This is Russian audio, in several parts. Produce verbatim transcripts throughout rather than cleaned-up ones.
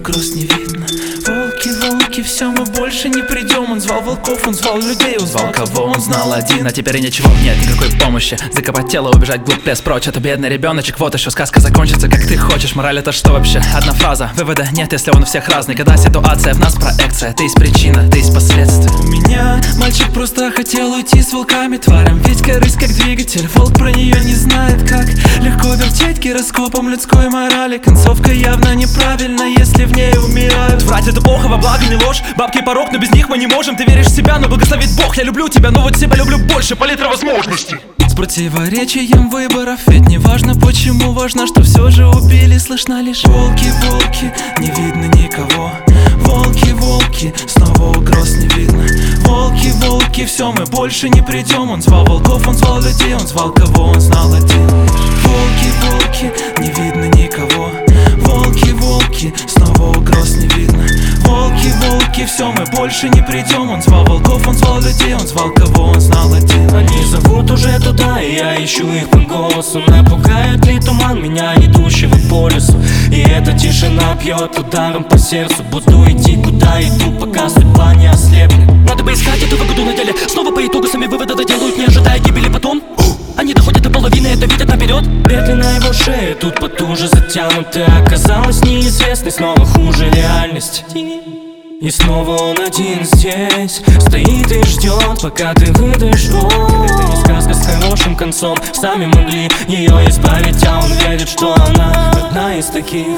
угроз не видно. Волки, волки, все, мы больше не придем. Он звал волков, он звал людей, он звал кого, он знал один. А теперь ничего нет, никакой помощи. Закопать тело, убежать глупец прочь. Это бедный ребеночек, вот еще сказка закончится, как ты хочешь. Мораль это что вообще? Одна фраза, вывода нет, если он у всех разный. Когда ситуация в нас проекция, ты есть причина, ты есть последствия. У меня мальчик просто хотел уйти с волками тварям. Ведь корысть как двигатель, волк про нее не знает как. Легко вертеть гироскопом людской морали. Концовка явно неправильна, если в ней умирают. Врать это плохо, во благо не ложь. Бабки порог, но без них мы не можем. Ты веришь в себя, но благословит Бог. Я люблю тебя, но вот себя люблю больше. Палитра возможностей. С противоречием выборов, ведь не важно почему, важно, что все же убили. Слышно лишь волки, волки, не видно никого. Волки, волки, снова угроз не видно. Волки, волки, все, мы больше не придем. Он звал волков, он звал людей, он звал кого, он знал один. Волки, волки, не видно никого. Волки, волки, снова угроз не видно. Волки, волки, все, мы больше не придем. Он звал волков, он звал людей, он звал кого, он знал один. Они зовут уже туда, и я ищу их по голосу. Напугает ли туман меня, идущего по лесу? И эта тишина бьет ударом по сердцу. Буду идти, куда иду, пока судьба не ослепнет. Надо бы искать эту выгоду на деле. Снова по итогу сами выводы доделают, не ожидая гибели потом. Они доходят до половины, это видят наперед. Петли на его шее тут потуже затянуты. Оказалось неизвестной снова хуже реальность. И снова он один здесь стоит и ждет, пока ты выдашь. О, это не сказка с хорошим концом. Сами могли ее избавить, а он верит, что она одна из таких.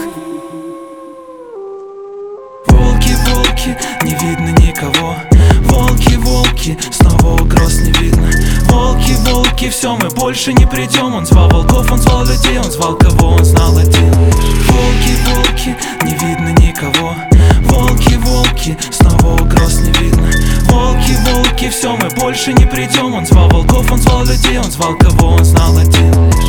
Волки, волки, не видно никого. Волки, волки, снова угроз не видно. Волки, волки, все, мы больше не придем. Он звал волков, он звал людей, он звал кого, он знал один. Волки, волки, не видно никого. Волки, волки, снова угроз не видно. Волки, волки, все, мы больше не придем. Он звал волков, он звал людей, он звал кого, он знал один.